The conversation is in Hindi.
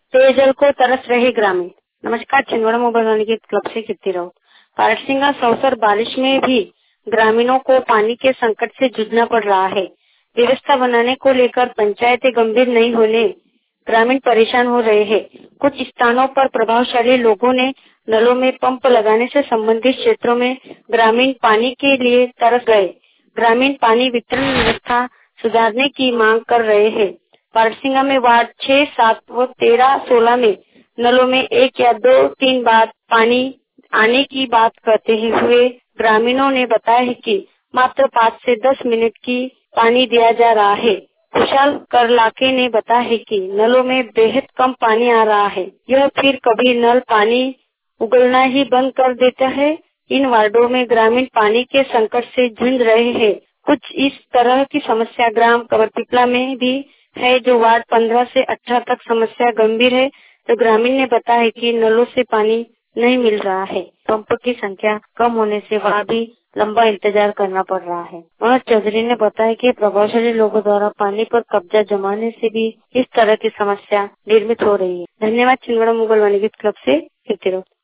पेयजल को तरस रहे ग्रामीण। नमस्कार, छिंदवाड़ा मोबाइल वानिकी क्लब से कीर्ति राउत। पारसिंगा सौसर बारिश में भी ग्रामीणों को पानी के संकट से जूझना पड़ रहा है। व्यवस्था बनाने को लेकर पंचायतें गंभीर नहीं होने ग्रामीण परेशान हो रहे हैं। कुछ स्थानों पर प्रभावशाली लोगों ने नलों में पंप लगाने से संबंधित क्षेत्रों में ग्रामीण पानी के लिए तरस गए। ग्रामीण पानी वितरण व्यवस्था सुधारने की मांग कर रहे हैं। पारसिंगा में वार्ड 6, 7 व 13, 16 में नलों में 1 या 2-3 बार पानी आने की बात करते हुए ग्रामीणों ने बताया है कि मात्र 5 से 10 मिनट की पानी दिया जा रहा है। खुशहाल करलाके ने बताया है कि नलों में बेहद कम पानी आ रहा है। यह फिर कभी नल पानी उगलना ही बंद कर देता है। इन वार्डों में ग्रामीण पानी के संकट से जूझ रहे हैं। कुछ इस तरह की समस्या ग्राम कवरपिपला में भी है, जो वार्ड 15 से 18 तक समस्या गंभीर है। तो ग्रामीण ने बताया कि नलों से पानी नहीं मिल रहा है। पंप की संख्या कम होने से वहाँ भी लंबा इंतजार करना पड़ रहा है। मनोज चौधरी ने बताया कि प्रभावशाली लोगों द्वारा पानी पर कब्जा जमाने से भी इस तरह की समस्या निर्मित हो रही है। धन्यवाद। छिंदवाड़ा मोबाइल वानिकी क्लब से कीर्ति राउत।